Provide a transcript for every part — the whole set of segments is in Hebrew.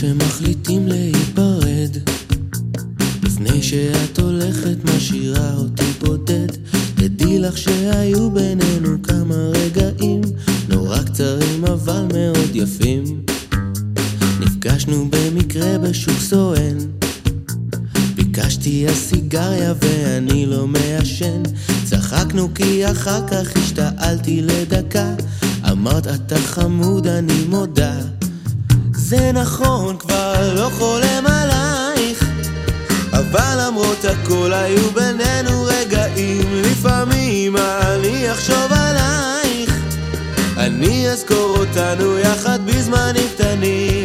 שמחליטים להיפרד, לפני שאת הולכת משאירה אותי בודד. תדעי לך שהיו בינינו כמה רגעים נורא קצרים אבל מאוד יפים. נפגשנו במקרה בשוק סואן, ביקשתי הסיגריה ואני לא מעשן. צחקנו כי אחר כך השתעלתי לדקה, אמרת אתה חמוד אני מודה. זה נכון כבר לא חולם עלייך, אבל למרות הכל היו בינינו רגעים. לפעמים אני אחשוב עלייך, אני אזכור אותנו יחד בזמנים קטנים.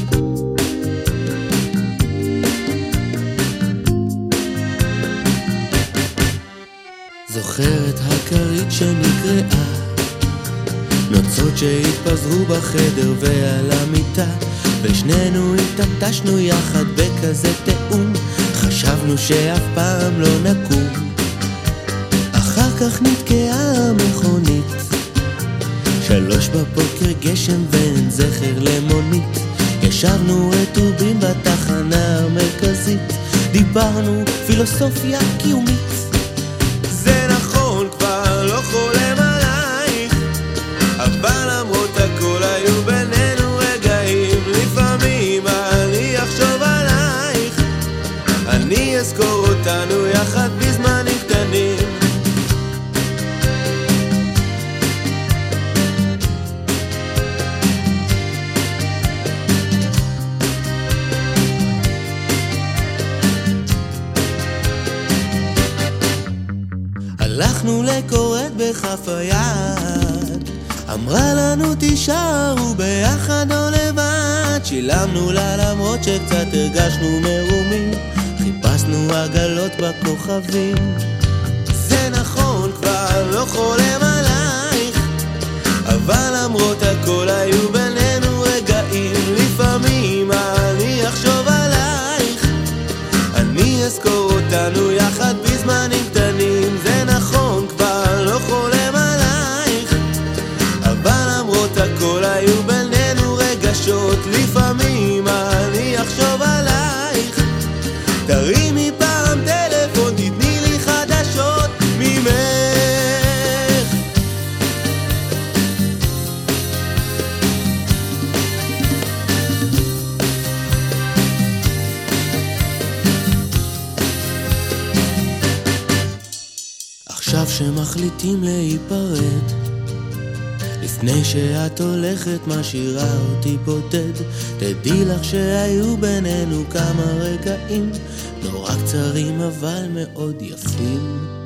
זוכרת הכרית שנקראה, נוצות שהתפזרו בחדר ועל המיטה, ושנינו התנטשנו יחד בכזה תאום. חשבנו שאף פעם לא נקום. אחר כך נתקעה המכונית, 3 בבוקר גשם ואין זכר למונית. ישבנו רטובים בתחנה המרכזית, דיברנו פילוסופיה קיומית. זה נכון כבר לא חולם עלייך, אבל למרות הכל היו בינינו רגעים. לפעמים אני אחשוב עלייך, אני אזכור אותנו יחד בזמנים קטנים. הלכנו לקורת בכף היד, אמרה לנו תישארו ביחד או לבד. שילמנו לה למרות שקצת הרגשנו מרומים, חיפשנו עגלות בכוכבים. זה נכון כבר לא חולם עלייך, אבל למרות הכל היו בינינו רגעים. לפעמים אני אחשוב עלייך, אני אזכור אותנו יחד בזמנים קטנים. זה נכון כבר לא חולם עלייך, אבל למרות הכל היו בינינו רגשות. לפעמים אני אחשוב עלייך, תרימי פעם טלפון תתני לי חדשות ממך. עכשיו שמחליטים להיפרד, לפני שאת הולכת משאירה אותי בודד. תדעי לך שהיו בינינו כמה רגעים נורא קצרים אבל מאוד יפים.